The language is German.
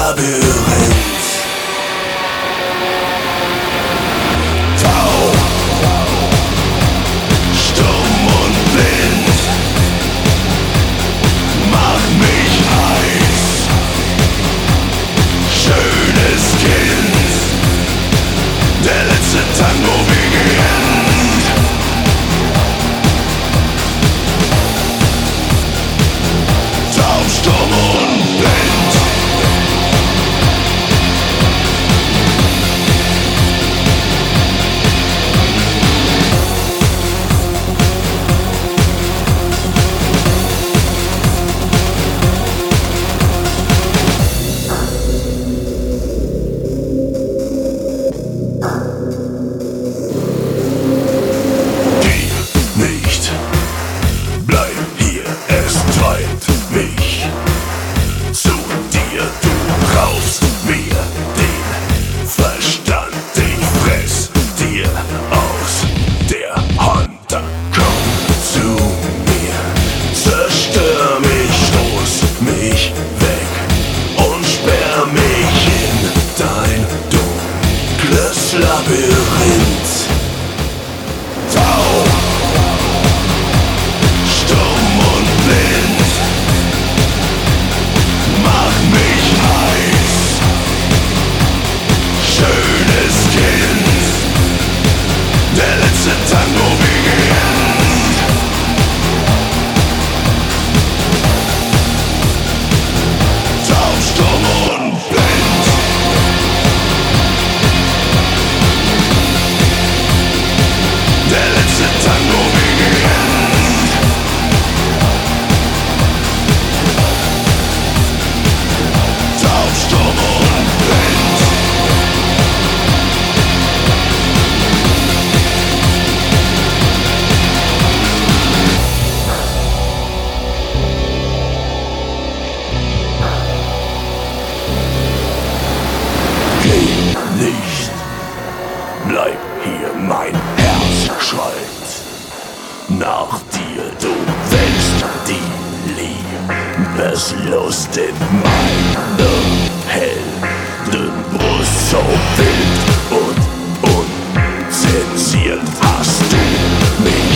Labyrinth. Tau, stumm und blind, mach mich heiß, schönes Kind, der letzte Tango beginnt. Taub, stumm und blind, nicht, bleib hier, es treibt mich zu dir, du raubst mir den Verstand, ich fress dir aus der Hand, dann komm zu mir, zerstör mich, stoß mich weg und sperr mich in dein dunkles Labyrinth. Tau, stumm und blind, mach mich heiß, schönes Kind, der letzte Tango beginnt. Taub, stumm und blind, der letzte Tango beginnt. Taub, stumm und blind, geh nicht, bleib hier, mein Herz schreit nach dir, du wächst die Liebeslust in meinem hellen Brust, so wild und unzensiert hast du mich